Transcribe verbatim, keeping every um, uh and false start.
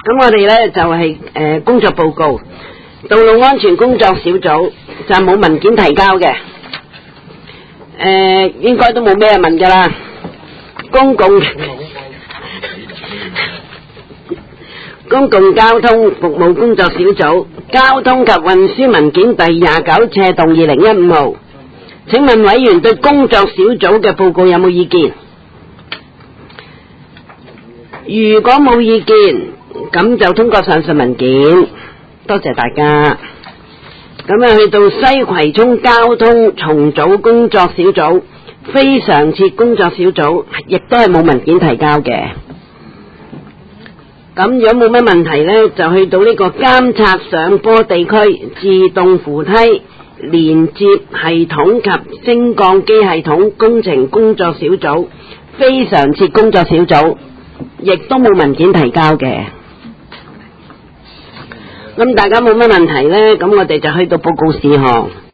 咁我哋咧就係、是、誒、呃、工作報告，道路安全工作小組就冇文件提交嘅，誒、呃、應該都冇咩問噶啦。公共公共交通服務工作小組交通及運輸文件第廿九斜動二零一五號，請問委員對工作小組嘅報告有冇意見？如果冇意見，咁就通過上述文件，多謝大家。咁啊，去到西葵涌交通重組工作小組非常設工作小組，亦都係冇文件提交嘅。咁如果冇乜問題呢，就去到呢個監察上坡地區自動扶梯連接系統及升降機系統工程工作小組非常設工作小組，亦都冇文件提交嘅。咁大家冇乜問題呢，咁我哋就去到報告事項。